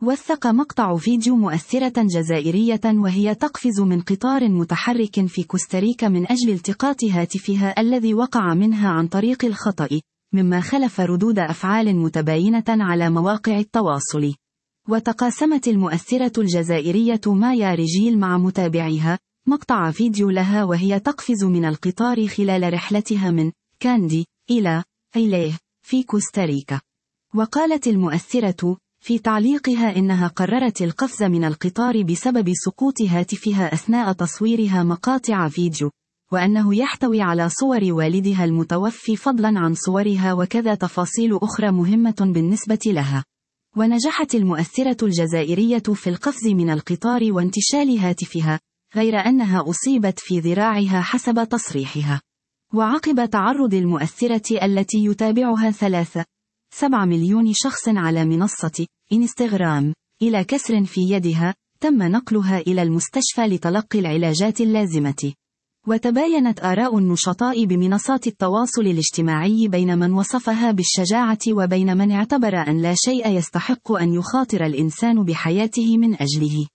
وثق مقطع فيديو مؤثرة جزائرية وهي تقفز من قطار متحرك في كوستاريكا من أجل التقاط هاتفها الذي وقع منها عن طريق الخطأ، مما خلف ردود أفعال متباينة على مواقع التواصل. وتقاسمت المؤثرة الجزائرية مايا رجيل مع متابعيها مقطع فيديو لها وهي تقفز من القطار خلال رحلتها من كاندي إلى إليه في كوستاريكا. وقالت المؤثرة في تعليقها إنها قررت القفز من القطار بسبب سقوط هاتفها أثناء تصويرها مقاطع فيديو، وأنه يحتوي على صور والدها المتوفي فضلا عن صورها وكذا تفاصيل أخرى مهمة بالنسبة لها. ونجحت المؤثرة الجزائرية في القفز من القطار وانتشال هاتفها، غير أنها أصيبت في ذراعها حسب تصريحها. وعقب تعرض المؤثرة التي يتابعها 3.7 مليون شخص على منصة إنستغرام إلى كسر في يدها، تم نقلها إلى المستشفى لتلقي العلاجات اللازمة. وتباينت آراء النشطاء بمنصات التواصل الاجتماعي بين من وصفها بالشجاعة وبين من اعتبر أن لا شيء يستحق أن يخاطر الإنسان بحياته من أجله.